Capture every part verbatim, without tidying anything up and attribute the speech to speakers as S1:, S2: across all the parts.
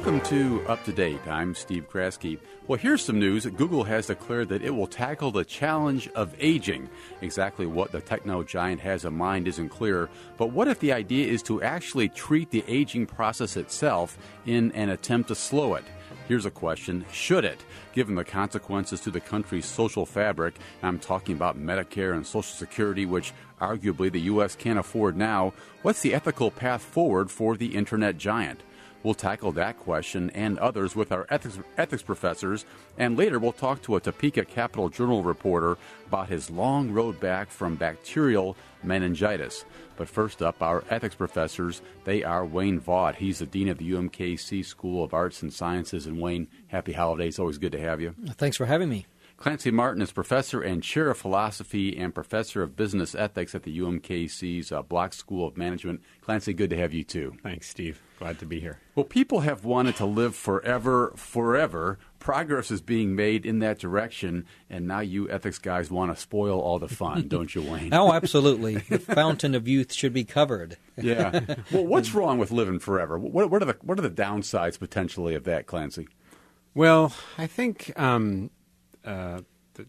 S1: Welcome to Up to Date. I'm Steve Kraske. Well, here's some news. Google has declared that it will tackle the challenge of aging. Exactly what the techno giant has in mind isn't clear, but what if the idea is to actually treat the aging process itself in an attempt to slow it? Here's a question: should it? Given the consequences to the country's social fabric, I'm talking about Medicare and Social Security, which arguably the U S can't afford now, what's the ethical path forward for the internet giant? We'll tackle that question and others with our ethics, ethics professors, and later we'll talk to a Topeka Capital Journal reporter about his long road back from bacterial meningitis. But first up, our ethics professors, they are Wayne Vaught. He's the dean of the U M K C School of Arts and Sciences. And Wayne, happy holidays. Always good to have you.
S2: Thanks for having me.
S1: Clancy Martin is professor and chair of philosophy and professor of business ethics at the U M K C's uh, Block School of Management. Clancy, good to have you too.
S3: Thanks, Steve. Glad to be here.
S1: Well, people have wanted to live forever, forever. Progress is being made in that direction, and now you ethics guys want to spoil all the fun, don't you, Wayne?
S2: Oh, absolutely. The fountain of youth should be covered.
S1: Yeah. Well, what's wrong with living forever? What, what are the what are the downsides potentially of that, Clancy?
S3: Well, I think um, uh, the,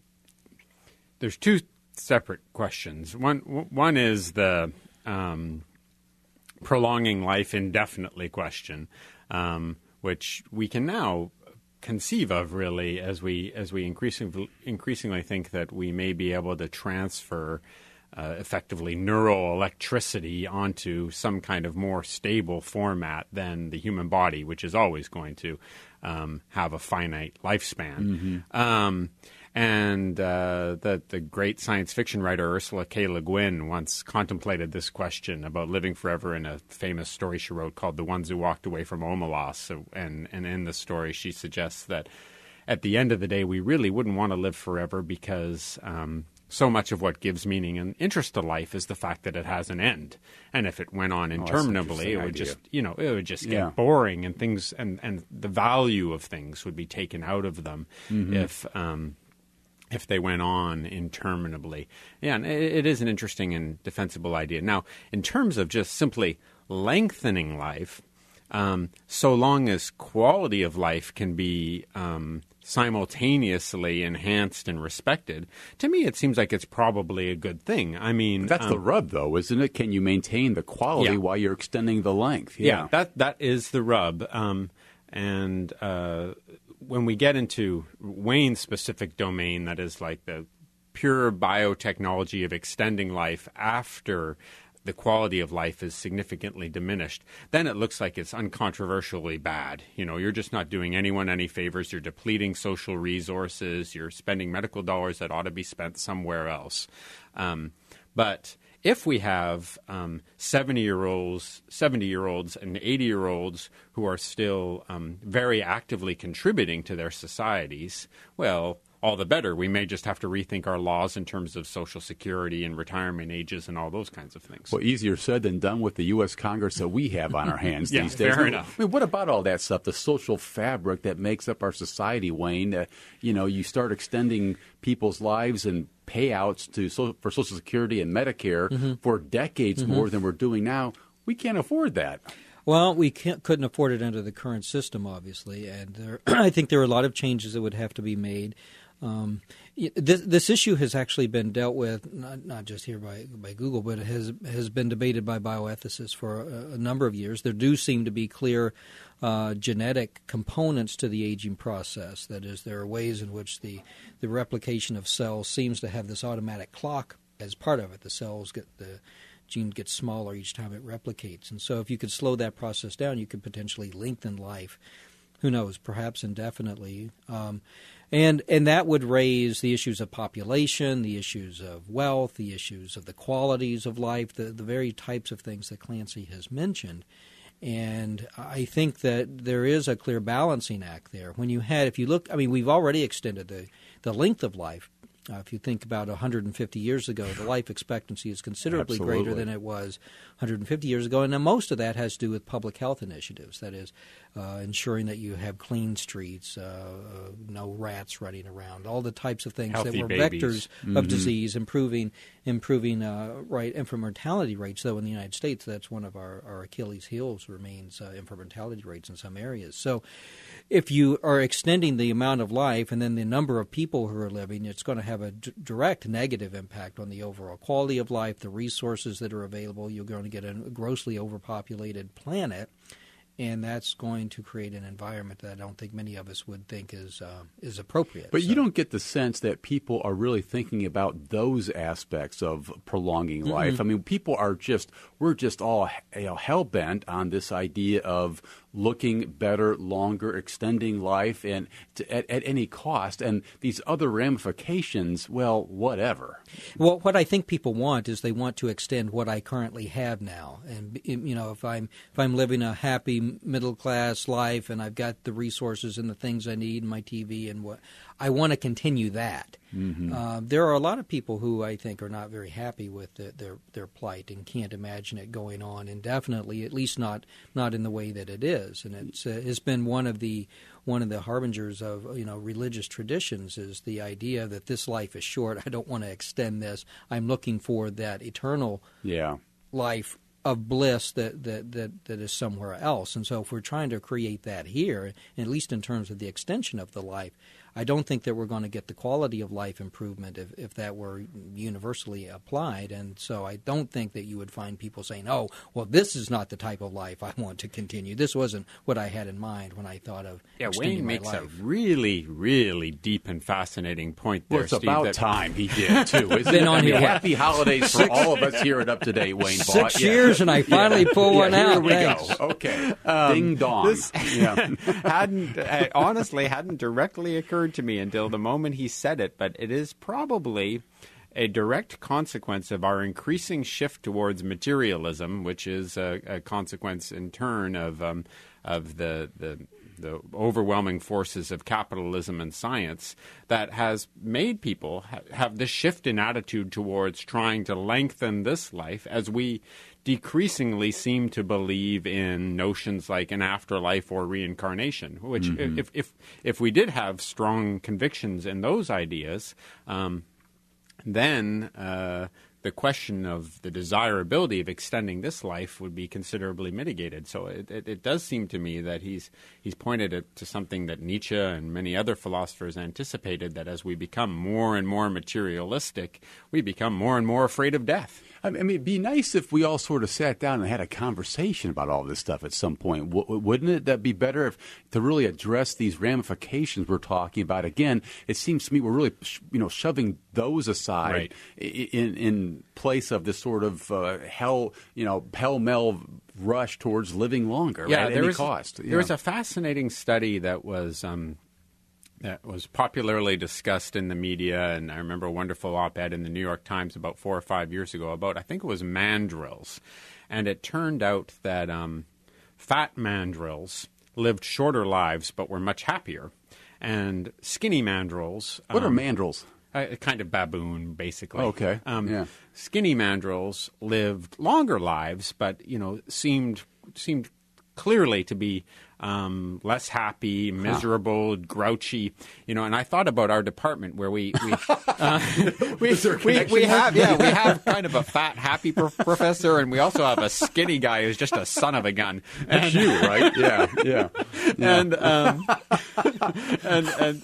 S3: there's two separate questions. One one is the um, prolonging life indefinitely question, um, which we can now conceive of really as we as we increasingly increasingly think that we may be able to transfer uh, effectively neural electricity onto some kind of more stable format than the human body, which is always going to um, have a finite lifespan. Mm-hmm. Um, and uh, the the great science fiction writer Ursula K. Le Guin once contemplated this question about living forever in a famous story she wrote called The Ones Who Walked Away from Omelas. So, and, and in the story she suggests that at the end of the day we really wouldn't want to live forever because um, so much of what gives meaning and interest to life is the fact that it has an end. And if it went on interminably, oh, it would idea. just, you know, it would just get yeah. boring and things and, and the value of things would be taken out of them mm-hmm. if um, if they went on interminably. Yeah, and it, it is an interesting and defensible idea. Now, in terms of just simply lengthening life, um, so long as quality of life can be um, simultaneously enhanced and respected, to me it seems like it's probably a good thing. I mean,
S1: but that's um, the rub, though, isn't it? Can you maintain the quality yeah. while you're extending the length?
S3: Yeah, yeah that that is the rub. Um, and uh, when we get into Wayne's specific domain, that is like the pure biotechnology of extending life after the quality of life is significantly diminished, then it looks like it's uncontroversially bad. You know, you're just not doing anyone any favors. You're depleting social resources. You're spending medical dollars that ought to be spent somewhere else. Um, but if we have um, seventy-year-olds, seventy-year-olds and eighty-year-olds who are still um, very actively contributing to their societies, well, all the better. We may just have to rethink our laws in terms of Social Security and retirement ages and all those kinds of things.
S1: Well, easier said than done with the U S Congress that we have on our hands
S3: yeah,
S1: these days.
S3: Fair enough.
S1: I mean, what about all that stuff, the social fabric that makes up our society, Wayne? Uh, you know, you start extending people's lives and payouts to so, for Social Security and Medicare mm-hmm. for decades mm-hmm. more than we're doing now. We can't afford that.
S2: Well, we can't, couldn't afford it under the current system, obviously, and there, I think there are a lot of changes that would have to be made. Um, this, this issue has actually been dealt with not, not just here by, by Google, but it has has been debated by bioethicists for a, a number of years. There do seem to be clear uh, genetic components to the aging process. That is, there are ways in which the, the replication of cells seems to have this automatic clock as part of it. The cells get the gene gets smaller each time it replicates, and so if you could slow that process down, you could potentially lengthen life. Who knows? Perhaps indefinitely. Um, And and that would raise the issues of population, the issues of wealth, the issues of the qualities of life, the, the very types of things that Clancy has mentioned. And I think that there is a clear balancing act there. When you had, if you look, I mean, we've already extended the, the length of life. Uh, if you think about one hundred fifty years ago, the life expectancy is considerably
S1: Absolutely.
S2: greater than it was one hundred fifty years ago. And then most of that has to do with public health initiatives. That is, uh, ensuring that you have clean streets, uh, uh, no rats running around, all the types of things
S3: Healthy
S2: that were
S3: babies.
S2: vectors
S1: Mm-hmm.
S2: of disease, improving improving uh, right infant mortality rates. Though in the United States, that's one of our, our Achilles heels remains uh, infant mortality rates in some areas. So if you are extending the amount of life and then the number of people who are living, it's going to have a d- direct negative impact on the overall quality of life, the resources that are available. You're going to get a grossly overpopulated planet, and that's going to create an environment that I don't think many of us would think is uh, is appropriate.
S1: But
S2: So-
S1: you don't get the sense that people are really thinking about those aspects of prolonging life. I mean, people are just, we're just all, you know, hell-bent on this idea of looking better, longer, extending life, and to, at, at any cost. And these other ramifications, well, whatever.
S2: Well, what I think people want is they want to extend what I currently have now. And you know, if I'm if I'm living a happy middle class life and I've got the resources and the things I need, and my T V and what, I want to continue that. Mm-hmm. Uh, there are a lot of people who I think are not very happy with the, their their plight and can't imagine it going on indefinitely, at least not not in the way that it is. And it's uh, it's been one of the one of the harbingers of you know religious traditions is the idea that this life is short. I don't want to extend this. I'm looking for that eternal
S1: Yeah.
S2: life of bliss that, that, that, that is somewhere else. And so if we're trying to create that here, at least in terms of the extension of the life, I don't think that we're going to get the quality of life improvement if, if that were universally applied. And so I don't think that you would find people saying, oh, well, this is not the type of life I want to continue. This wasn't what I had in mind when I thought of
S3: Yeah,
S2: extending
S3: Wayne
S2: my
S3: makes
S2: life.
S3: a really, really deep and fascinating point there,
S1: Well, it's
S3: Steve.
S1: about
S3: that-
S1: time he did, too. Isn't
S2: Been
S1: it?
S2: on
S1: I mean,
S2: here, what?
S1: happy holidays for all of us here at Up to Date, Wayne Bott.
S2: Six
S1: Yeah.
S2: years and I finally pull
S1: Yeah,
S2: one
S1: here
S2: out.
S1: we
S2: Thanks.
S1: go. Okay. Ding dong.
S3: This
S1: yeah.
S3: hadn't uh, honestly hadn't directly occurred to me until the moment he said it, but it is probably a direct consequence of our increasing shift towards materialism, which is a, a consequence in turn of um, of the the the overwhelming forces of capitalism and science that has made people ha- have this shift in attitude towards trying to lengthen this life as we decreasingly seem to believe in notions like an afterlife or reincarnation, which
S1: Mm-hmm.
S3: if, if, if we did have strong convictions in those ideas, um, then uh, the question of the desirability of extending this life would be considerably mitigated. So it, it, it does seem to me that he's he's pointed it to something that Nietzsche and many other philosophers anticipated, that as we become more and more materialistic, we become more and more afraid of death.
S1: I mean, it'd be nice if we all sort of sat down and had a conversation about all this stuff at some point, w- wouldn't it? That'd be better if, to really address these ramifications we're talking about. Again, it seems to me we're really, you know, shoving those aside
S3: Right.
S1: i- in in place of this sort of uh, hell, you know, pell-mell rush towards living longer at
S3: there
S1: any
S3: was,
S1: cost.
S3: There was a fascinating study that was um, that was popularly discussed in the media, and I remember a wonderful op-ed in the New York Times about four or five years ago about, I think it was mandrills, and it turned out that um, fat mandrills lived shorter lives but were much happier, and skinny mandrills.
S1: What are
S3: um,
S1: mandrills?
S3: A kind of baboon, basically.
S1: Okay,
S3: Um,
S1: yeah.
S3: Skinny mandrills lived longer lives, but you know seemed seemed clearly to be um, less happy, miserable, grouchy. You know, and I thought about our department where we we uh, we, we, we have yeah we have kind of a fat, happy pro- professor, and we also have a skinny guy who's just a son of a gun.
S1: That's you, right? Yeah, yeah. yeah.
S3: And um, and and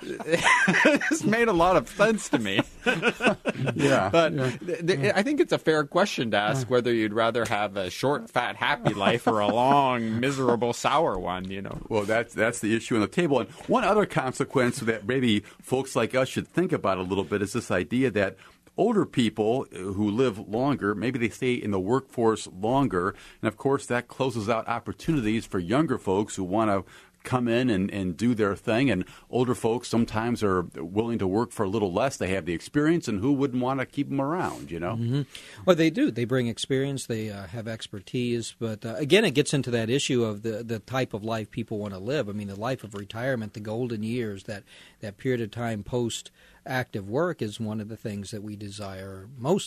S3: this made a lot of sense to me.
S1: yeah.
S3: But
S1: yeah.
S3: th- th- I think it's a fair question to ask whether you'd rather have a short, fat, happy life or a long, miserable, sour one. You know.
S1: Well, that's that's the issue on the table. And one other consequence that maybe folks like us should think about a little bit is this idea that older people who live longer, maybe they stay in the workforce longer, and of course that closes out opportunities for younger folks who want to come in and, and do their thing. And older folks sometimes are willing to work for a little less. They have the experience, and who wouldn't want to keep them around, you know?
S2: Mm-hmm. Well, they do. They bring experience. They uh, have expertise. But uh, again, it gets into that issue of the, the type of life people want to live. I mean, the life of retirement, the golden years, that, that period of time post-active work is one of the things that we desire most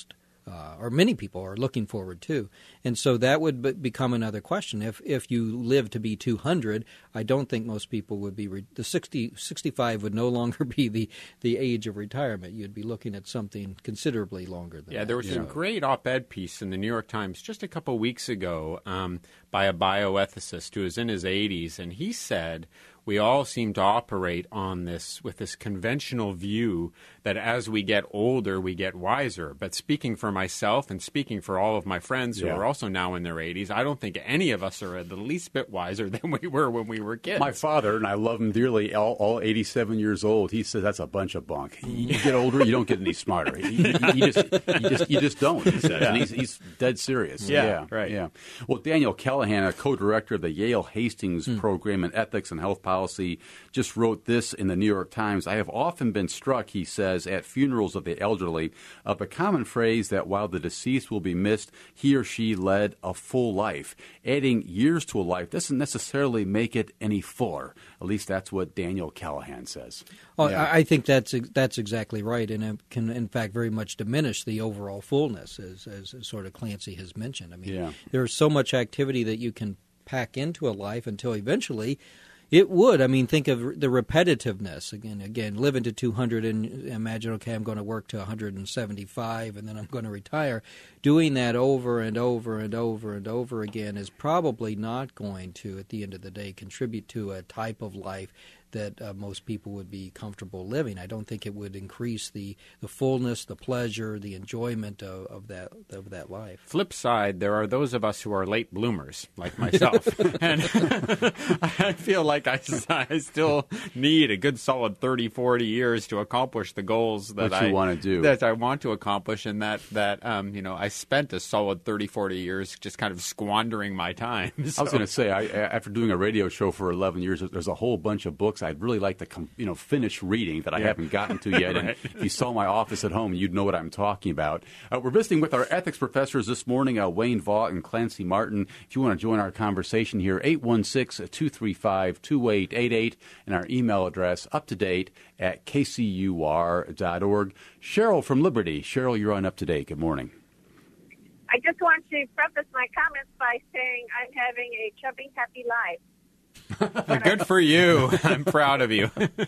S2: uh, or many people are looking forward to. And so that would be- become another question. If if you live to be two hundred, I don't think most people would be re- the sixty, sixty-five would no longer be the, the age of retirement. You'd be looking at something considerably longer than
S3: yeah,
S2: that.
S3: there was
S2: yeah.
S3: some great op-ed piece in the New York Times just a couple weeks ago um, by a bioethicist who is in his eighties, and he said we all seem to operate on this with this conventional view that as we get older, we get wiser. But speaking for myself and speaking for all of my friends who
S1: Yeah.
S3: are also now in their eighties, I don't think any of us are the least bit wiser than we were when we were kids.
S1: My father, and I love him dearly, all, all eighty-seven years old, he says that's a bunch of bunk. You get older, you don't get any smarter. You, you, you, just, you, just, you just don't, he says.
S3: Yeah.
S1: And he's, he's dead serious.
S3: Yeah,
S1: yeah,
S3: right.
S1: Yeah. Well, Daniel Callahan, a co-director of the Yale Hastings
S2: Hmm.
S1: Program in Ethics and Health Policy, just wrote this in the New York Times. I have often been struck, he says, at funerals of the elderly, of a common phrase that while the deceased will be missed, he or she led a full life. Adding years to a life doesn't necessarily make it any fuller. At least that's what Daniel Callahan says.
S2: Well,
S1: Yeah.
S2: I I think that's that's exactly right, and it can, in fact, very much diminish the overall fullness, as, as sort of Clancy has mentioned. I mean,
S1: Yeah.
S2: there's so much activity that you can pack into a life until eventually it would. I mean, think of the repetitiveness. Again, again, living to two hundred and imagine, okay, I'm going to work to one hundred seventy-five and then I'm going to retire. Doing that over and over and over and over again is probably not going to, at the end of the day, contribute to a type of life that uh, most people would be comfortable living. I don't think it would increase the, the fullness, the pleasure, the enjoyment of, of that of that life.
S3: Flip side, there are those of us who are late bloomers, like myself. And I feel like I, I still need a good solid thirty, forty years to accomplish the goals that
S1: What you
S3: I
S1: wanna do.
S3: that I want to accomplish, and that, that um, you know, I spent a solid thirty, forty years just kind of squandering my time. So.
S1: I was going to say, I, after doing a radio show for eleven years, there's a whole bunch of books I'd really like to, com- you know, finish reading that I
S3: Yeah.
S1: haven't gotten to yet.
S3: Right.
S1: And if you saw my office at home, you'd know what I'm talking about. Uh, we're visiting with our ethics professors this morning, uh, Wayne Vaught and Clancy Martin. If you want to join our conversation here, eight one six, two three five, two eight eight eight, and our email address, up to date at k c u r dot org. Cheryl from Liberty. Cheryl, you're on Up to Date. Good morning.
S4: I just want to preface my comments by saying I'm having a chubby, happy life.
S3: Good for you. I'm proud of you.
S4: But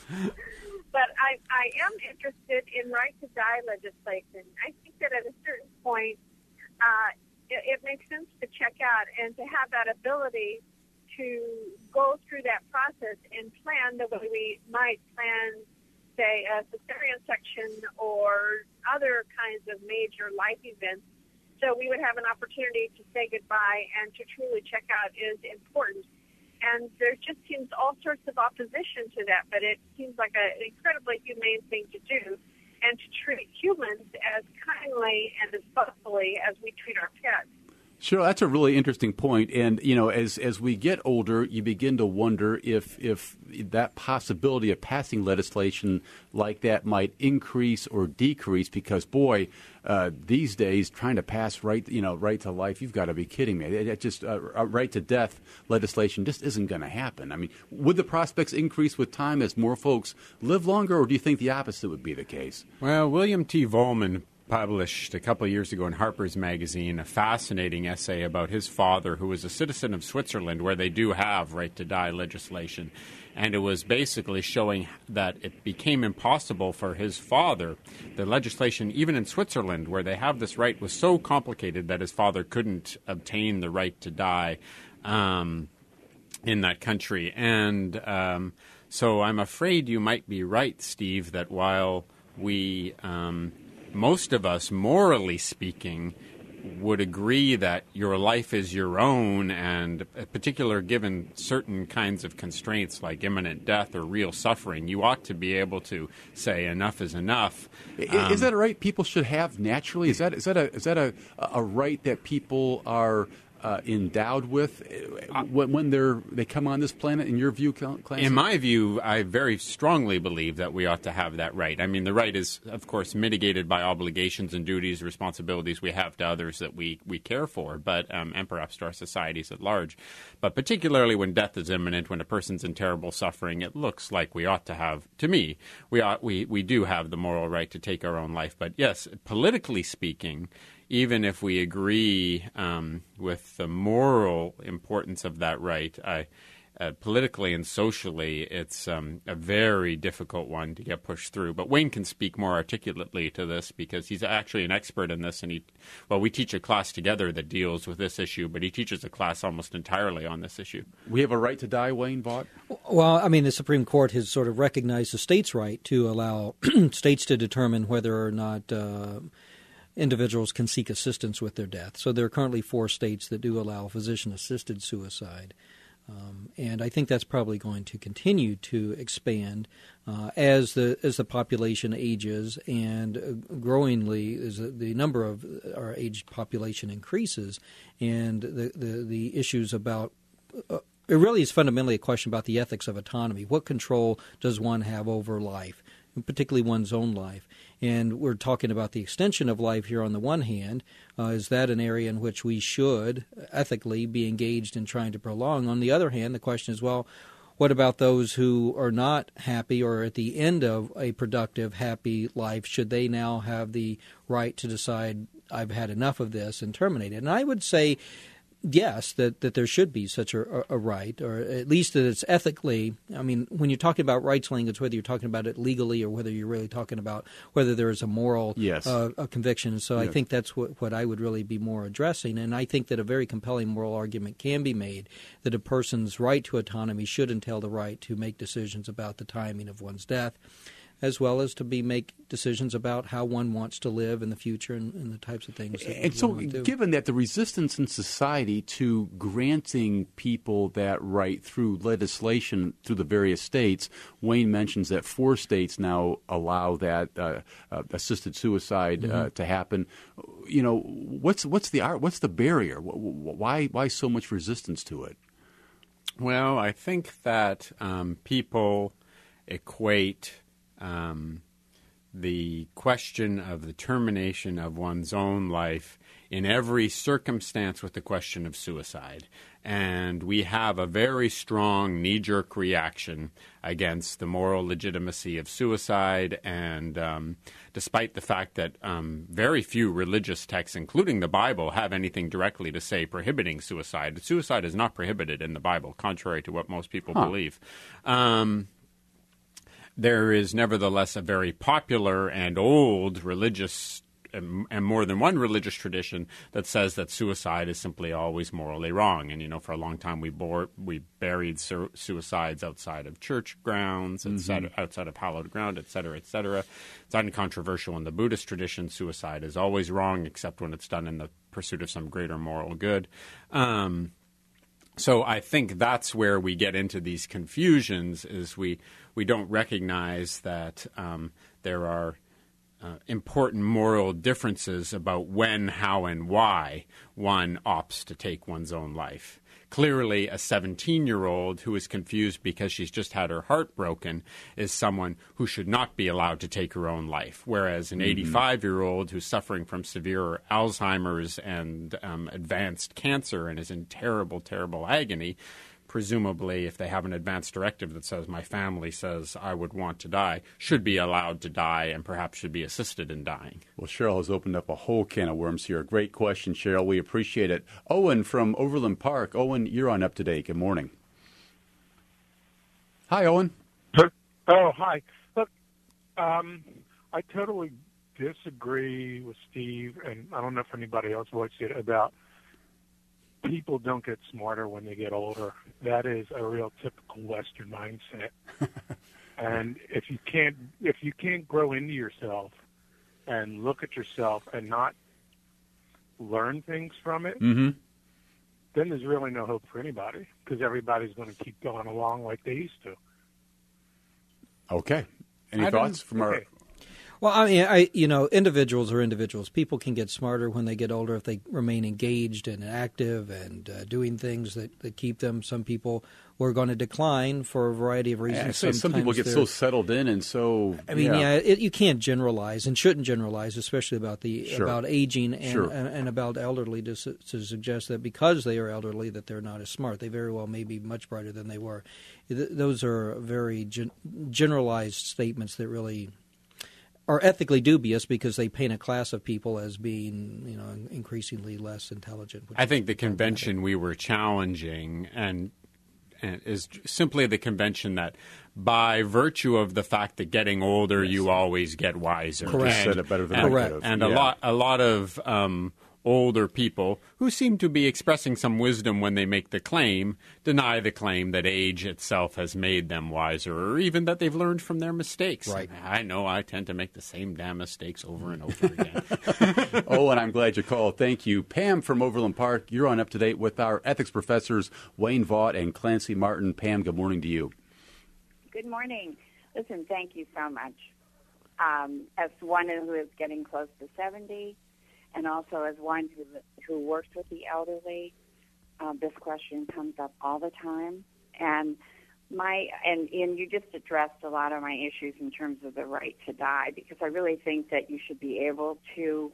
S4: I, I am interested in right-to-die legislation. I think that at a certain point, uh, it, it makes sense to check out and to have that ability to go through that process and plan the way we might plan, say, a cesarean section or other kinds of major life events. So we would have an opportunity to say goodbye and to truly check out is important. And there just seems all sorts of opposition to that, but it seems like a, an incredibly humane thing to do, and to treat humans as kindly and as thoughtfully as we treat our pets.
S1: Sure, that's a really interesting point. And, you know, as as we get older, you begin to wonder if if that possibility of passing legislation like that might increase or decrease because, boy, uh, these days trying to pass right, you know, right to life, you've got to be kidding me. It, it just uh, right to death legislation just isn't going to happen. I mean, would the prospects increase with time as more folks live longer, or do you think the opposite would be the case?
S3: Well, William T. Volman published a couple of years ago in Harper's Magazine a fascinating essay about his father, who was a citizen of Switzerland, where they do have right-to-die legislation. And it was basically showing that it became impossible for his father. The legislation, even in Switzerland, where they have this right, was so complicated that his father couldn't obtain the right to die um, in that country. And um, so I'm afraid you might be right, Steve, that while we... Um, most of us, morally speaking, would agree that your life is your own, and in particular, given certain kinds of constraints like imminent death or real suffering, you ought to be able to say enough is enough.
S1: Um, is that a right people should have naturally? Is that is that a is that a, a right that people are uh, endowed with uh, when, when they're they come on this planet? In your view, Clancy?
S3: In my view, I very strongly believe that we ought to have that right. I mean, the right is, of course, mitigated by obligations and duties, responsibilities we have to others that we, we care for, but um, and perhaps to our societies at large. But particularly when death is imminent, when a person's in terrible suffering, it looks like we ought to have, to me, we ought, we, we do have the moral right to take our own life. But yes, politically speaking, even if we agree um, with the moral importance of that right, I, uh, politically and socially, it's um, a very difficult one to get pushed through. But Wayne can speak more articulately to this because he's actually an expert in this. And he, well, we teach a class together that deals with this issue, but he teaches a class almost entirely on this issue.
S1: We have a right to die, Wayne Vaught?
S2: Well, I mean, the Supreme Court has sort of recognized the state's right to allow states to determine whether or not uh, individuals can seek assistance with their death. So there are currently four states that do allow physician-assisted suicide. Um, and I think that's probably going to continue to expand uh, as the as the population ages, and uh, growingly as the, the number of our aged population increases, and the, the, the issues about uh, it really is fundamentally a question about the ethics of autonomy. What control does one have over life, and particularly one's own life? And we're talking about the extension of life here on the one hand. Uh, is that an area in which we should ethically be engaged in trying to prolong? On the other hand, the question is, well, what about those who are not happy or at the end of a productive, happy life? Should they now have the right to decide, I've had enough of this, and terminate it? And I would say, yes, that, that there should be such a, a right, or at least that it's ethically. I mean, when you're talking about rights language, whether you're talking about it legally or whether you're really talking about whether there is a moral
S1: yes.
S2: uh, a conviction. So yes. I think that's what, what I would really be more addressing. And I think that a very compelling moral argument can be made that a person's right to autonomy should entail the right to make decisions about the timing of one's death, as well as to be make decisions about how one wants to live in the future and, and the types of things that
S1: and so
S2: one do.
S1: Given that the resistance in society to granting people that right through legislation through the various states, Wayne mentions that four states now allow that uh, uh, assisted suicide mm-hmm. uh, to happen. You know, what's what's the what's the barrier? Why why so much resistance to it?
S3: Well, I think that um, people equate Um, the question of the termination of one's own life in every circumstance with the question of suicide. And we have a very strong knee-jerk reaction against the moral legitimacy of suicide. And um, despite the fact that um, very few religious texts, including the Bible, have anything directly to say prohibiting suicide, suicide is not prohibited in the Bible, contrary to what most people
S1: huh.
S3: believe. Um There is nevertheless a very popular and old religious and, and more than one religious tradition that says that suicide is simply always morally wrong. And, you know, for a long time we bore, we buried su- suicides outside of church grounds, mm-hmm. et cetera, outside of hallowed ground, et cetera, et cetera. It's uncontroversial in the Buddhist tradition. Suicide is always wrong except when it's done in the pursuit of some greater moral good. Um So I think that's where we get into these confusions, is we, we don't recognize that um, there are uh, important moral differences about when, how, and why one opts to take one's own life. Clearly, a seventeen-year-old who is confused because she's just had her heart broken is someone who should not be allowed to take her own life, whereas an eighty-five-year-old who's suffering from severe Alzheimer's and um, advanced cancer and is in terrible, terrible agony, presumably if they have an advance directive that says my family says I would want to die, should be allowed to die and perhaps should be assisted in dying.
S1: Well, Cheryl has opened up a whole can of worms here. Great question, Cheryl. We appreciate it. Owen from Overland Park. Owen, you're on Up to Date. Good morning. Hi, Owen.
S5: Oh, hi. Look, um, I totally disagree with Steve, and I don't know if anybody else voiced it, about people don't get smarter when they get older. That is a real typical Western mindset. And if you can't if you can't grow into yourself and look at yourself and not learn things from it,
S1: mm-hmm.
S5: then there's really no hope for anybody, because everybody's going to keep going along like they used to.
S1: Okay. Any
S5: I
S1: thoughts from
S5: okay.
S1: our...
S2: Well, I mean, I you know, individuals are individuals. People can get smarter when they get older if they remain engaged and active and uh, doing things that, that keep them. Some people were going to decline for a variety of reasons.
S1: Yeah, so some people get so settled in and so.
S2: I mean,
S1: yeah,
S2: yeah it, you can't generalize and shouldn't generalize, especially about the
S1: sure.
S2: about aging and,
S1: sure.
S2: and, and about elderly to, to suggest that because they are elderly that they're not as smart. They very well may be much brighter than they were. Th- those are very gen- generalized statements that really are ethically dubious because they paint a class of people as being, you know, increasingly less intelligent.
S3: I think the convention we were challenging and, and is simply the convention that by virtue of the fact that getting older, yes. you always get wiser.
S2: Correct.
S1: You said it better than
S3: and,
S1: I could have.
S3: And
S1: yeah.
S3: a lot, a lot of um, older people who seem to be expressing some wisdom when they make the claim deny the claim that age itself has made them wiser, or even that they've learned from their mistakes.
S2: Right.
S3: I know I tend to make the same damn mistakes over and over again.
S1: Oh, and I'm glad you called. Thank you. Pam from Overland Park, you're on Up to Date with our ethics professors, Wayne Vaught and Clancy Martin. Pam, good morning to you.
S6: Good morning. Listen, thank you so much. Um, as one who is getting close to seventy, and also as one who who works with the elderly, uh, this question comes up all the time. And my and, and you just addressed a lot of my issues in terms of the right to die, because I really think that you should be able to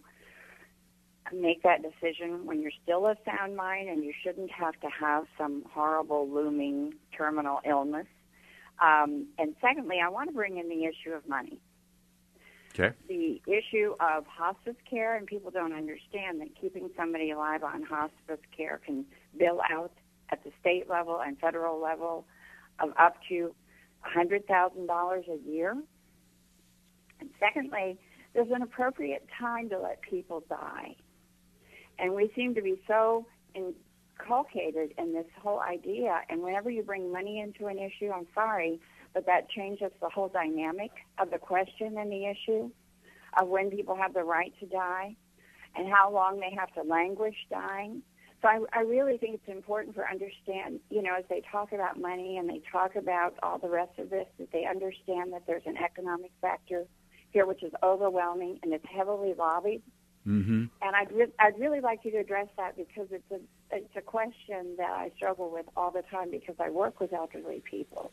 S6: make that decision when you're still of sound mind, and you shouldn't have to have some horrible looming terminal illness. Um, and secondly, I want to bring in the issue of money.
S1: Okay.
S6: The issue of hospice care, and people don't understand that keeping somebody alive on hospice care can bill out at the state level and federal level of up to one hundred thousand dollars a year. And secondly, there's an appropriate time to let people die. And we seem to be so inculcated in this whole idea, and whenever you bring money into an issue, I'm sorry, but that changes the whole dynamic of the question and the issue of when people have the right to die and how long they have to languish dying. So I, I really think it's important for understand, you know, as they talk about money and they talk about all the rest of this, that they understand that there's an economic factor here which is overwhelming and it's heavily lobbied.
S1: Mm-hmm.
S6: And I'd, re- I'd really like you to address that, because it's a, it's a question that I struggle with all the time because I work with elderly people.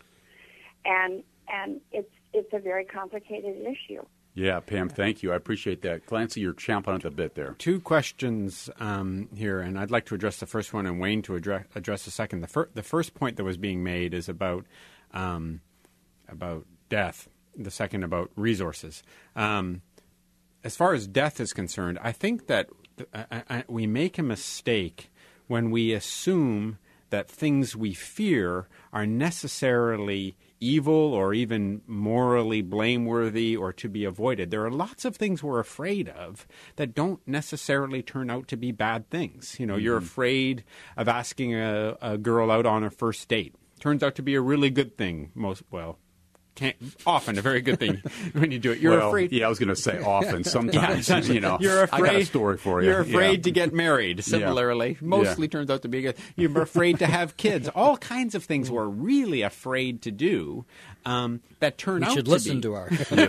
S6: And and it's it's a very complicated issue.
S1: Yeah, Pam, thank you. I appreciate that. Clancy, you're champing at the bit there.
S3: Two questions um, here, and I'd like to address the first one and Wayne to address, address the second. The, fir- the first point that was being made is about um, about death. The second about resources. Um, as far as death is concerned, I think that th- I, I, we make a mistake when we assume that things we fear are necessarily evil or even morally blameworthy or to be avoided. There are lots of things we're afraid of that don't necessarily turn out to be bad things. You know, mm-hmm. you're afraid of asking a, a girl out on a first date. Turns out to be a really good thing. Most well. Can't, often a very good thing when you do it. You're
S1: well,
S3: afraid.
S1: Yeah, I was going to say often. Sometimes,
S3: yeah,
S1: you know,
S3: you're afraid,
S1: I got a story for you.
S3: You're afraid
S1: yeah.
S3: to get married. Similarly,
S1: yeah.
S3: mostly
S1: yeah.
S3: turns out to be good. You're afraid to have kids. All kinds of things we're really afraid to do um, that turn
S2: you
S3: out
S2: should
S3: to
S2: listen
S3: be,
S2: to our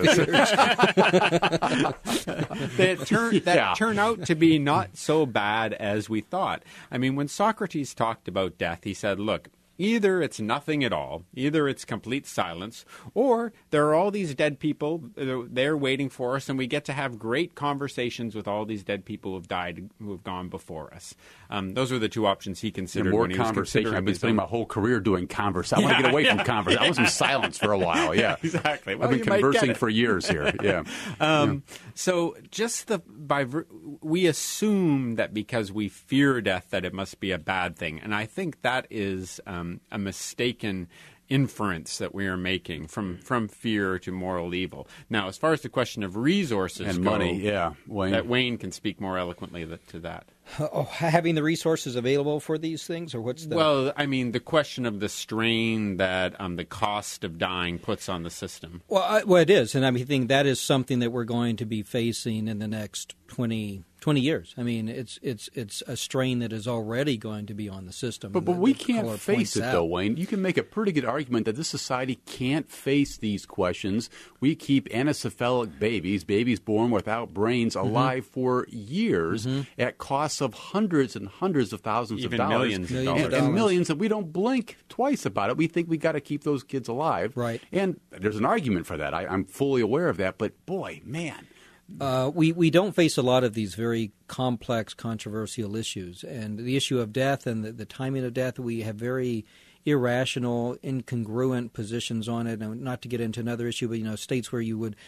S3: that turn that
S1: yeah.
S3: turn out to be not so bad as we thought. I mean, when Socrates talked about death, he said, "Look." Either it's nothing at all, either it's complete silence, or there are all these dead people, they're waiting for us, and we get to have great conversations with all these dead people who have died, who have gone before us. Um, those are the two options he considered
S1: yeah, more
S3: when he was
S1: conversation. I've been
S3: his
S1: spending
S3: own...
S1: my whole career doing converse. I want
S3: Yeah,
S1: to get away
S3: yeah,
S1: from converse.
S3: yeah.
S1: I was in silence for a while, yeah.
S3: Exactly. Well,
S1: I've been
S3: you might get
S1: conversing
S3: it.
S1: for years here, yeah.
S3: Um,
S1: yeah.
S3: So just the by we assume that because we fear death that it must be a bad thing, and I think that is um, a mistaken inference that we are making from, from fear to moral evil. Now, as far as the question of resources
S1: and
S3: go,
S1: money, yeah, Wayne.
S3: that Wayne can speak more eloquently to that.
S2: Oh, having the resources available for these things, or what's the...
S3: Well, I mean, the question of the strain that um, the cost of dying puts on the system.
S2: Well, I, well, it is, and I mean, I think that is something that we're going to be facing in the next twenty, twenty years. I mean, it's it's it's a strain that is already going to be on the system.
S1: But but
S2: the,
S1: we
S2: the
S1: can't face it,
S2: out.
S1: though, Wayne. You can make a pretty good argument that this society can't face these questions. We keep anencephalic babies, babies born without brains, alive mm-hmm. for years mm-hmm. at costs of hundreds and hundreds of thousands
S3: Even
S1: of dollars.
S3: Millions,
S2: millions
S3: of
S1: and,
S3: dollars.
S1: and millions, and we don't blink twice about it. We think we got to keep those kids alive.
S2: Right.
S1: And there's an argument for that. I, I'm fully aware of that. But, boy, man.
S2: Uh, we, we don't face a lot of these very complex, controversial issues. And the issue of death and the, the timing of death, we have very irrational, incongruent positions on it. And not to get into another issue, but, you know, states where you would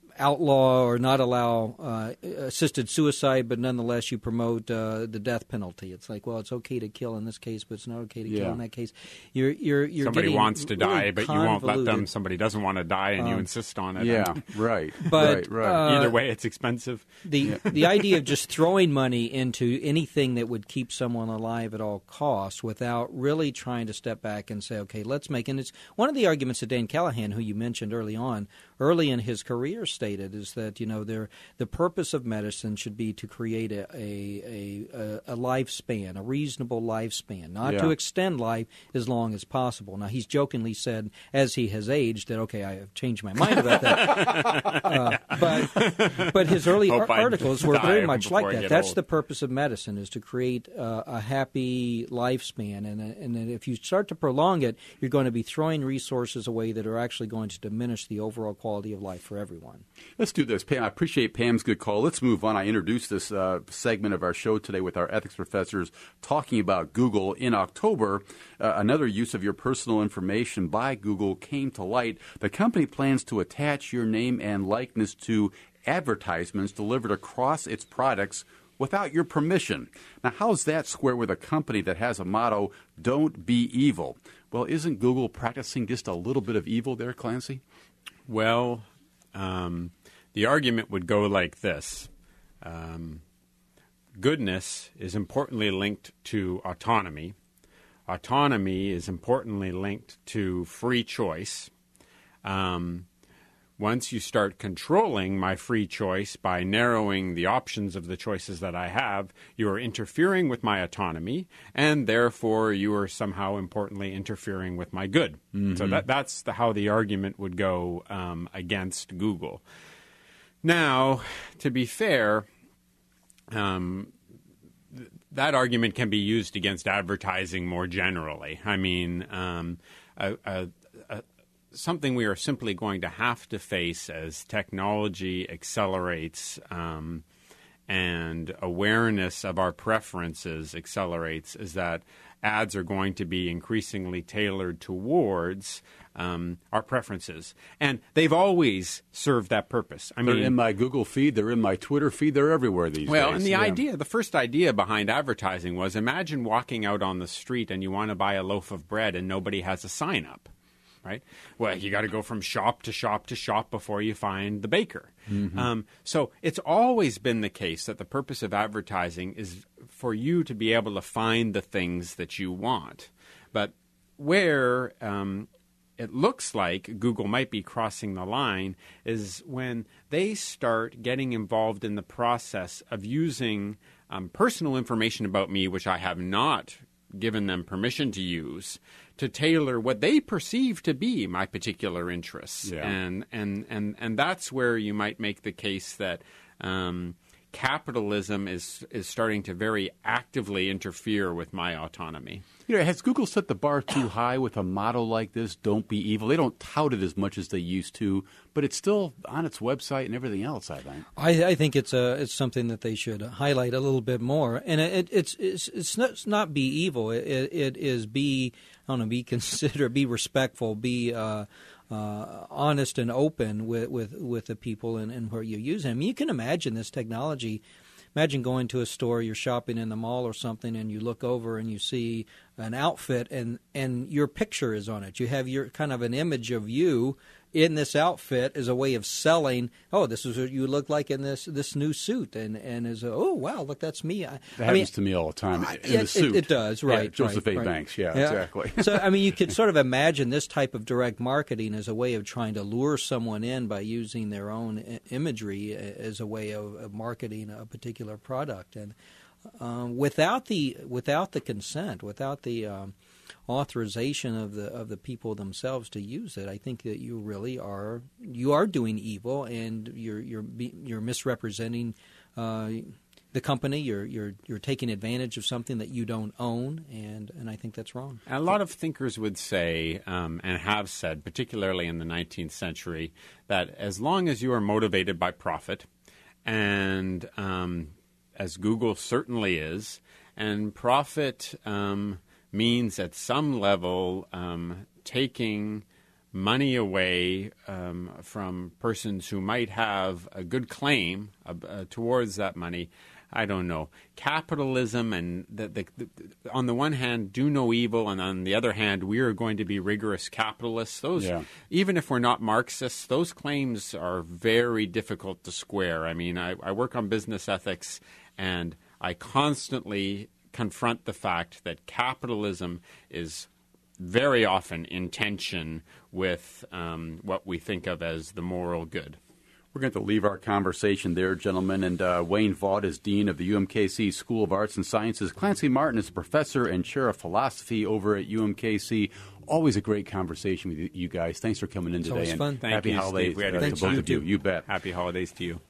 S2: outlaw or not allow uh, assisted suicide, but nonetheless you promote uh, the death penalty. It's like, well, it's okay to kill in this case, but it's not okay to
S1: yeah.
S2: kill in that case. You're, you're, you're
S3: somebody wants to
S2: really
S3: die, but you won't let them.
S2: convoluted.
S3: Somebody doesn't want to die, and um, you insist on it.
S1: Yeah, right.
S2: But,
S1: right, right.
S2: Uh,
S3: Either way, it's expensive.
S2: The
S1: yeah.
S2: the idea of just throwing money into anything that would keep someone alive at all costs without really trying to step back and say, okay, let's make – and it's one of the arguments that Dan Callahan, who you mentioned early on, early in his career stated is that, you know, there, the purpose of medicine should be to create a a, a, a lifespan, a reasonable lifespan, not
S1: yeah.
S2: to extend life as long as possible. Now, he's jokingly said, as he has aged, that, okay, I have changed my mind about that. uh, but but his early ar- articles were very much like that. That's
S3: old.
S2: the purpose of medicine, is to create uh, a happy lifespan. And, and then if you start to prolong it, you're going to be throwing resources away that are actually going to diminish the overall quality of life for everyone.
S1: Let's do this, Pam. I appreciate Pam's good call. Let's move on. I introduced this uh, segment of our show today with our ethics professors talking about Google. In October, uh, another use of your personal information by Google came to light. The company plans to attach your name and likeness to advertisements delivered across its products without your permission. Now, how's that square with a company that has a motto, don't be evil? Well, isn't Google practicing just a little bit of evil there, Clancy?
S3: Well, um, the argument would go like this. Um, goodness is importantly linked to autonomy. Autonomy is importantly linked to free choice. Um, once you start controlling my free choice by narrowing the options of the choices that I have, you are interfering with my autonomy, and therefore you are somehow importantly interfering with my good. Mm-hmm. So that, that's the, how the argument would go um, against Google. Now, to be fair, um, th- that argument can be used against advertising more generally. I mean, um, a, a, a something we are simply going to have to face as technology accelerates um, and awareness of our preferences accelerates is that ads are going to be increasingly tailored towards um, our preferences. And they've always served that purpose. I
S1: they're
S3: mean,
S1: in my Google feed, they're in my Twitter feed, they're everywhere these
S3: well,
S1: days.
S3: Well, and the
S1: yeah.
S3: idea, the first idea behind advertising was imagine walking out on the street and you want to buy a loaf of bread and nobody has a sign up. Right? Well, you got to go from shop to shop to shop before you find the baker. Mm-hmm. Um, so it's always been the case that the purpose of advertising is for you to be able to find the things that you want. But where um, it looks like Google might be crossing the line is when they start getting involved in the process of using um, personal information about me, which I have not given them permission to use, to tailor what they perceive to be my particular interests.
S1: Yeah.
S3: And, and, and, and that's where you might make the case that um, capitalism is, is starting to very actively interfere with my autonomy.
S1: You know, has Google set the bar too high with a motto like this, don't be evil? They don't tout it as much as they used to, but it's still on its website and everything else, I think.
S2: I, I think it's a it's something that they should highlight a little bit more. And it, it's, it's it's not, it's not be evil. It, it is be, I don't know, be considerate, be respectful, be uh, uh, honest and open with, with, with the people and, and where you use them. You can imagine this technology. Imagine going to a store, you're shopping in the mall or something, and you look over and you see an outfit, and and your picture is on it. You have your kind of an image of you in this outfit as a way of selling. Oh, this is what you look like in this this new suit, and and as a, oh wow, look, that's me. I,
S1: That
S2: I
S1: happens
S2: mean,
S1: to me all the time. In
S2: it,
S1: the suit,
S2: it, it does, right?
S1: Yeah, Joseph
S2: right,
S1: A.
S2: right.
S1: Banks, yeah, yeah. exactly.
S2: So I mean, you could sort of imagine this type of direct marketing as a way of trying to lure someone in by using their own I- imagery as a way of, of marketing a particular product, and um, without the without the consent, without the um, authorization of the of the people themselves to use it, I think that you really are you are doing evil, and you're you're you're misrepresenting uh, the company. You're you're you're taking advantage of something that you don't own, and, and I think that's wrong.
S3: A lot of thinkers would say, um, and have said, particularly in the nineteenth century, that as long as you are motivated by profit, and um, as Google certainly is, and profit um, means at some level um, taking money away um, from persons who might have a good claim uh, uh, towards that money. I don't know. Capitalism and the, the, the, on the one hand, do no evil, and on the other hand, we are going to be rigorous capitalists. Those,
S1: Yeah.
S3: even if we're not Marxists, those claims are very difficult to square. I mean, I, I work on business ethics, and I constantly confront the fact that capitalism is very often in tension with um, what we think of as the moral good.
S1: We're going to leave our conversation there, gentlemen. And uh, Wayne Vaught is Dean of the U M K C School of Arts and Sciences. Clancy Martin is a professor and chair of philosophy over at U M K C. Always a great conversation with you guys. Thanks for coming in
S2: It's
S1: today.
S2: always
S1: and
S2: fun.
S3: Thank
S1: happy
S3: you,
S1: holidays
S3: Steve. We had a
S1: uh,
S3: good
S1: to both
S3: time.
S1: of you. You bet.
S3: Happy holidays to you.